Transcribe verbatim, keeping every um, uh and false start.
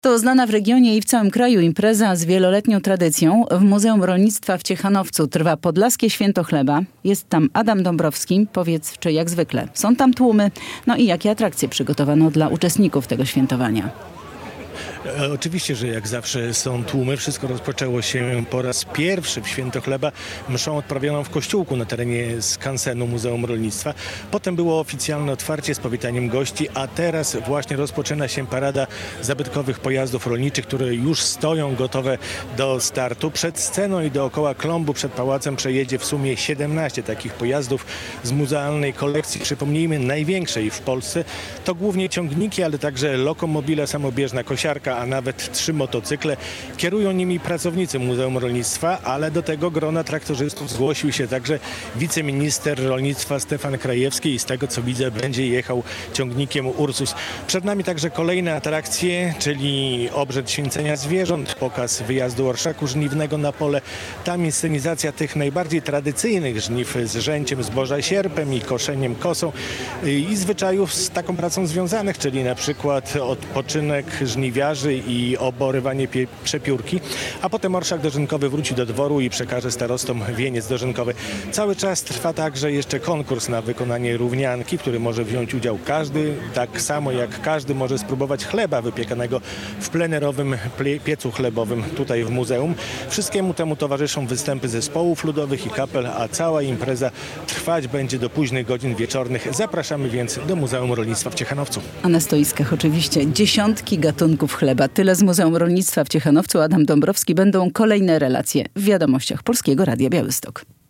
To znana w regionie i w całym kraju impreza z wieloletnią tradycją. W Muzeum Rolnictwa w Ciechanowcu trwa Podlaskie Święto Chleba. Jest tam Adam Dąbrowski. Powiedz, czy jak zwykle są tam tłumy? No i jakie atrakcje przygotowano dla uczestników tego świętowania? E, Oczywiście, że jak zawsze są tłumy. Wszystko rozpoczęło się po raz pierwszy w Święto Chleba mszą odprawioną w kościółku na terenie skansenu Muzeum Rolnictwa. Potem było oficjalne otwarcie z powitaniem gości, a teraz właśnie rozpoczyna się parada zabytkowych pojazdów rolniczych, które już stoją gotowe do startu. Przed sceną i dookoła klombu przed pałacem przejedzie w sumie siedemnaście takich pojazdów z muzealnej kolekcji. Przypomnijmy, największej w Polsce. To głównie ciągniki, ale także lokomobile, samobieżna kosiarka, a nawet trzy motocykle. Kierują nimi pracownicy Muzeum Rolnictwa, ale do tego grona traktorzystów zgłosił się także wiceminister rolnictwa Stefan Krajewski i z tego co widzę będzie jechał ciągnikiem Ursus. Przed nami także kolejne atrakcje, czyli obrzęd święcenia zwierząt, pokaz wyjazdu orszaku żniwnego na pole. Tam inscenizacja tych najbardziej tradycyjnych żniw z rzęciem zboża sierpem i koszeniem kosą i zwyczajów z taką pracą związanych, czyli na przykład odpoczynek żniwiarzy i oborywanie pie- przepiórki, a potem orszak dożynkowy wróci do dworu i przekaże starostom wieniec dożynkowy. Cały czas trwa także jeszcze konkurs na wykonanie równianki, w którym może wziąć udział każdy, tak samo jak każdy może spróbować chleba wypiekanego w plenerowym plie- piecu chlebowym tutaj w muzeum. Wszystkiemu temu towarzyszą występy zespołów ludowych i kapel, a cała impreza trwać będzie do późnych godzin wieczornych. Zapraszamy więc do Muzeum Rolnictwa w Ciechanowcu. A na stoiskach oczywiście dziesiątki gatunków chleba. Tyle z Muzeum Rolnictwa w Ciechanowcu. Adam Dąbrowski. Będą kolejne relacje w wiadomościach Polskiego Radia Białystok.